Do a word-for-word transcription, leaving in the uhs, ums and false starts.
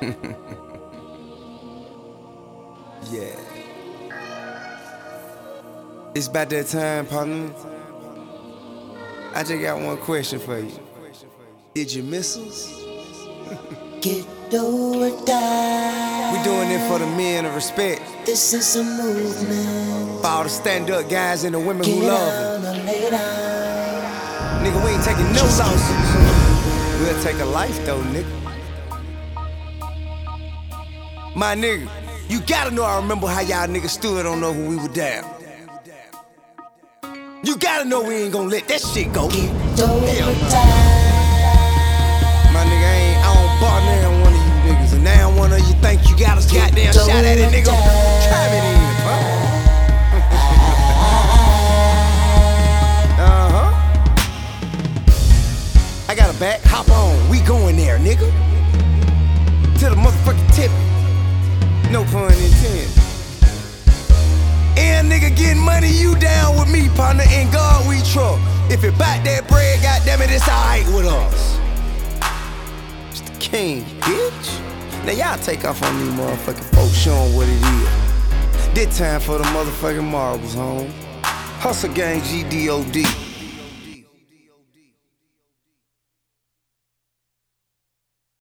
Yeah. It's about that time, partner. I just got one question for you. Did you miss us? Get do or die. We doing it for the men of respect. This is a movement. For all the stand-up guys and the women Get who love down or lay down. it. Nigga, we ain't taking no losses. We'll take a life though, nigga. My nigga, you gotta know I remember how y'all niggas stood on know when we were down. You gotta know we ain't gon' let that shit go. Get do or Yeah. die. My nigga, I ain't, I don't bar now one of you niggas. And now one of you think you got a goddamn shot at it, nigga. Try me then, bro. Uh-huh. I got a back, hop on, we going there, nigga. To the motherfucking tip. No pun intended. And nigga getting money, you down with me, partner. In God we trust. If it bout that bread, goddammit, it's alright with us. It's the king, bitch. Now y'all take off on these motherfucking folks, show 'em what it is. This time for the motherfucking marbles, home. Hustle gang G D O D.